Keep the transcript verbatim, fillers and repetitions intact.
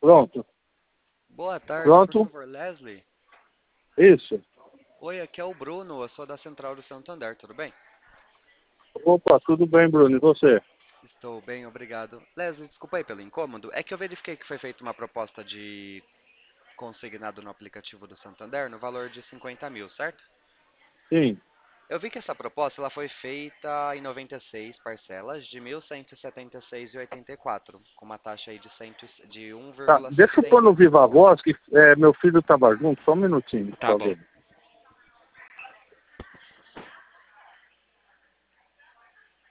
Pronto. Boa tarde, Pronto. por favor, Leslie. Isso. Oi, aqui é o Bruno, eu sou da Central do Santander, tudo bem? Opa, tudo bem, Bruno. E você? Estou bem, obrigado. Leslie, desculpa aí pelo incômodo. É que eu verifiquei que foi feita uma proposta de consignado no aplicativo do Santander no valor de cinquenta mil, certo? Sim. Eu vi que essa proposta ela foi feita em noventa e seis parcelas de mil cento e setenta e seis reais e oitenta e quatro centavos, com uma taxa aí de, cem, de Tá, deixa eu pôr um vírgula setenta. no Viva Voz, que é, meu filho estava junto. Só um minutinho, por Tá bom. favor.